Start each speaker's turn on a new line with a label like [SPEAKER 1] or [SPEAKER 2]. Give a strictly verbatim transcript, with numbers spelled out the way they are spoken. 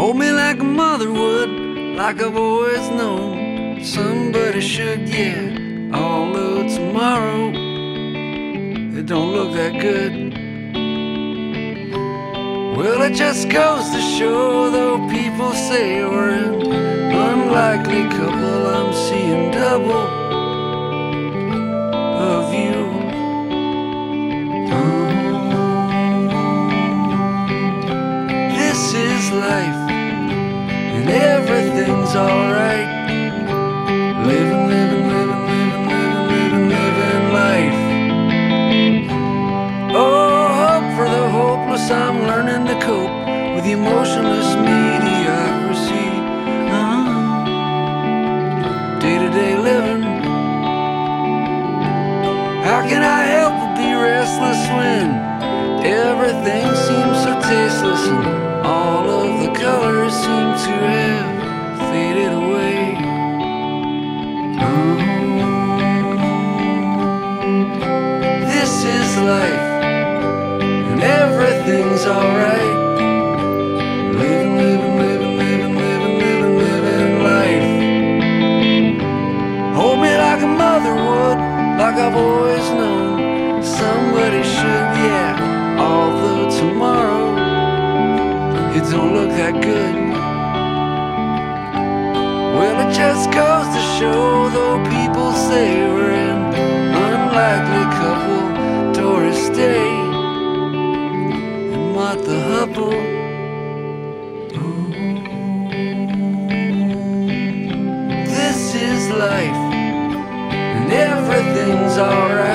[SPEAKER 1] Hold me like a mother would, like I've always known somebody should, yeah. Although tomorrow it don't look that good. Well, it just goes to show, though people say we're an unlikely couple, I'm seeing double of you. Oh. This is life, and everything's alright. Living, living, living, living, living, living, living life. Oh, hope for the hopeless, I'm learning to cope with emotionless mediocrity. uh, Day-to-day living. How can I help but be restless when everything seems so tasteless and all of the colors seem to have faded away? Oh. This is life, and everything's alright. Living, living, living, living, living, living, living life. Hold me like a mother would, like I've always known somebody should, yeah. Although tomorrow it don't look that good. Well, it just goes to show, though people say we're an unlikely couple, Doris Day and Martha Hubble. Ooh. This is life, and everything's alright.